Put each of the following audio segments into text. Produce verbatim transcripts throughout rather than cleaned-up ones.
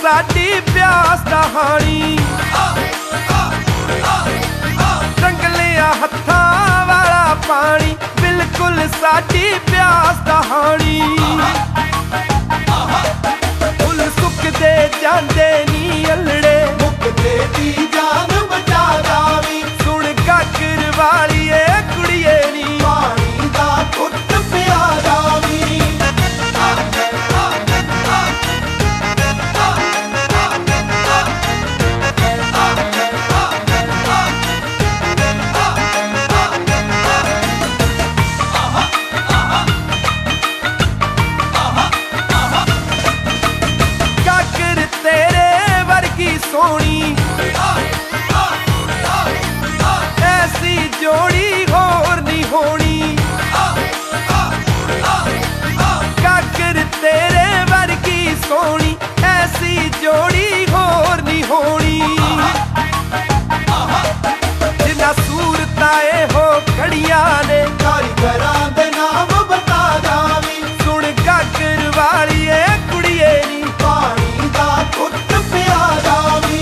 साडी प्यास दा हानी रंगलिया हत्थां वाला पानी बिल्कुल साडी प्यास दा हानी फुल सुकदे जांदे नी अल्लड़े मुकदे दी जान बचा जावी सुन काकर वालिए कुड़िए नी पानी दा घुट पिया जावी सोनी ऐसी जोड़ी होर नहीं होनी काकर तेरे वर्गी सोनी ऐसी जोड़ी होर नहीं होनी जिन्ना सूरतां ए हो खड़ियां ने कारीगरां दे नाम बता जावी सुन काकर वालिए कुड़िए नी पानी दा घुट पिया जावी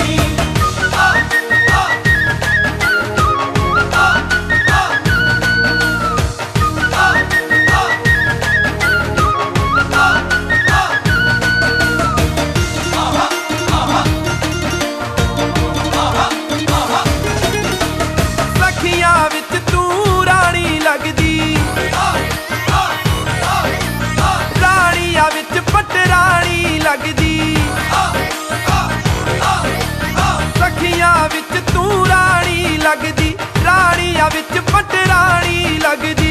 लगदी रानिया विच पटरानी लगदी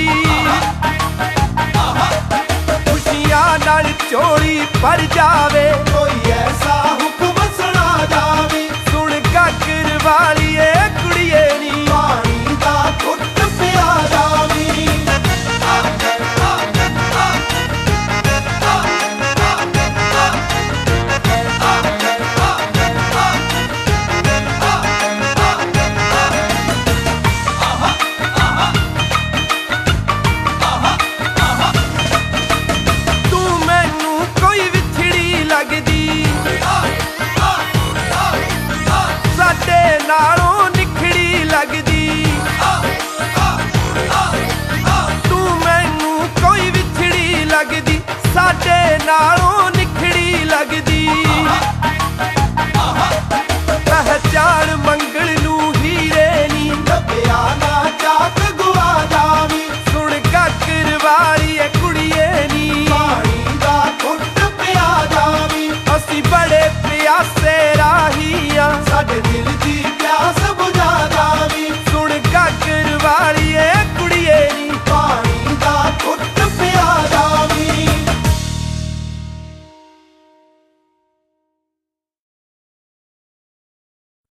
खुशियां नाल चोली भर जावे कोई ऐसा हुक्म सुना जावे सुन काकर वालिए कुड़िए नी पानी दा घुट पिया जावी नालों निखड़ी लगदी तू मैनू कोई विछड़ी लगदी साडे नालों निखड़ी लगदी पहचान मंगल नू हीरे नी लभ्या ना जात गुआ जावी सुन काकर वालिए कुड़िए नी पानी दा घुट पिया जावी असी बड़े प्यासे राहिया साडे दिल